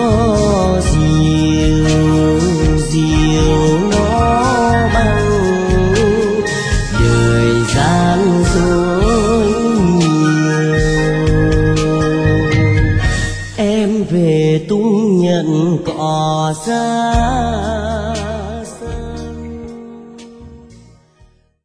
diều diều nó băng đời gian dối nhiều. Em về tung nhận cỏ ra